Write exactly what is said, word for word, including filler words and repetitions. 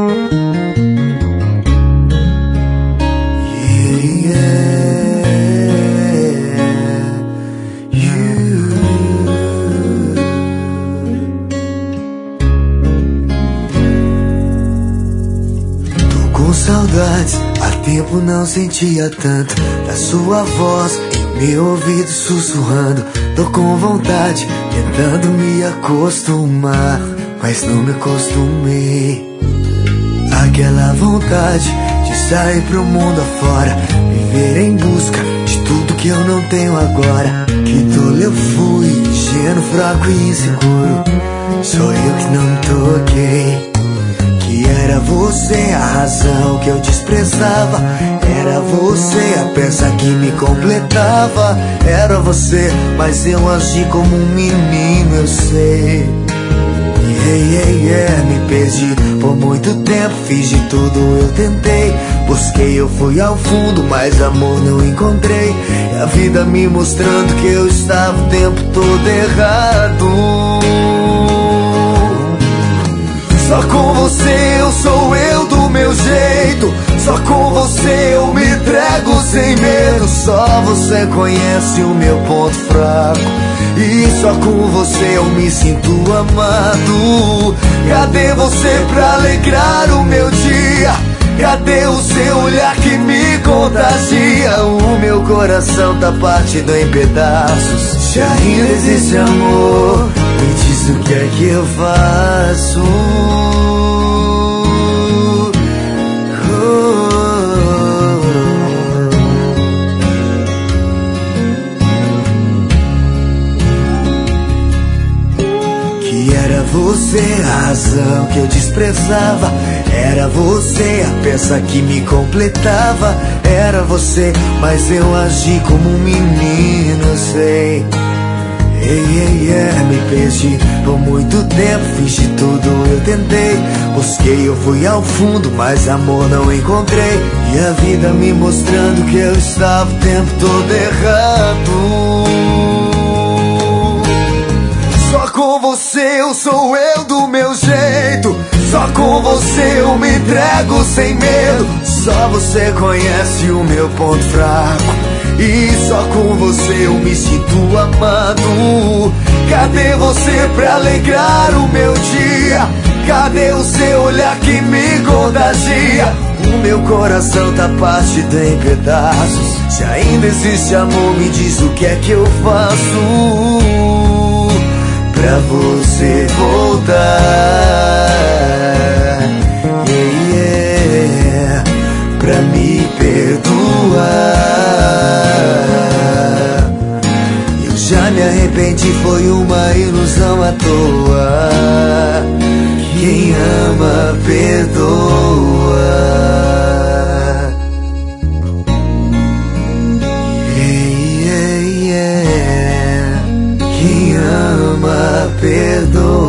Saudades, há tempo não sentia tanto da sua voz em meu ouvido sussurrando. Tô com vontade, tentando me acostumar, mas não me acostumei. Aquela vontade de sair pro mundo afora, viver em busca de tudo que eu não tenho agora. Que tolo eu fui, ingênuo, fraco e inseguro. Sou eu que não me toquei. Que era você a razão que eu desprezava. Era você a peça que me completava. Era você, mas eu agi como um menino, eu sei. Yeah, yeah, yeah, me perdi por muito tempo, fiz de tudo, eu tentei. Busquei, eu fui ao fundo, mas amor não encontrei. E a vida me mostrando que eu estava o tempo todo errado. Só com você eu sou eu do meu jeito. Só com você eu me entrego sem medo. Só você conhece o meu ponto fraco. E só com você eu me sinto amado. Cadê você pra alegrar o meu dia? Cadê o seu olhar que me contagia? O meu coração tá partido em pedaços. Se ainda existe amor, me diz o que é que eu faço. Você a razão que eu desprezava. Era você a peça que me completava. Era você, mas eu agi como um menino, eu sei. Ei, ei, ei, me perdi por muito tempo, fiz de tudo, eu tentei. Busquei, eu fui ao fundo, mas amor não encontrei. E a vida me mostrando que eu estava o tempo todo errado. Só com você eu sou eu do meu jeito. Só com você eu me entrego sem medo. Só você conhece o meu ponto fraco. E só com você eu me sinto amado. Cadê você pra alegrar o meu dia? Cadê o seu olhar que me contagia? O meu coração tá partido em pedaços. Se ainda existe amor, me diz o que é que eu faço pra você voltar, yeah, yeah, pra me perdoar. Eu já me arrependi, foi uma ilusão à toa. Quem ama, perdoa. Yeah, yeah, yeah. Quem ama, perdoa.